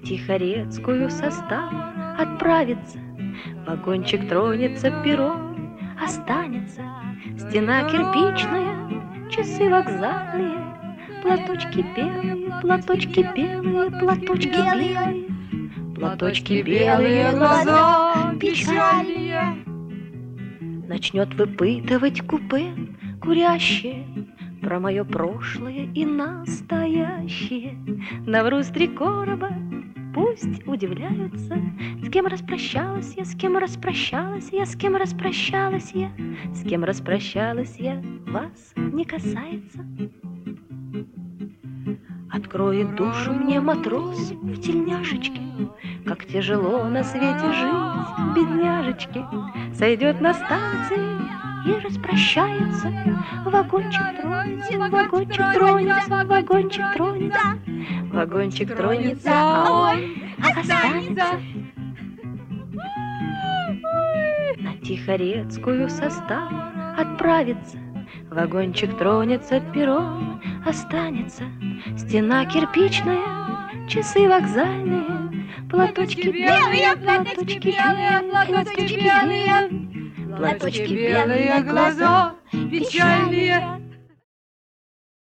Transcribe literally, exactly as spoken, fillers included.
Тихорецкую состав отправится, вагончик тронется, перрон останется, стена кирпичная, часы вокзальные, платочки белые, платочки белые, платочки белые, платочки белые, глаза печальные. Начнет выпытывать купе курящее про мое прошлое и настоящее. Навру с три короба, пусть удивляются, с кем распрощалась я, с кем распрощалась я, с кем распрощалась я, с кем распрощалась я, вас не касается. Откроет душу мне матрос в тельняшечке, как тяжело на свете жить, бедняжечки. Сойдет на станции и распрощается, вагончик тронется, вагончик тронется, вагончик тронется, вагончик тронется, а он останется. На Тихорецкую состав отправится, вагончик тронется, перрон останется, стена кирпичная, часы вокзальные, платочки белые, платочки белые, платочки белые, платочки белые, глаза печальные.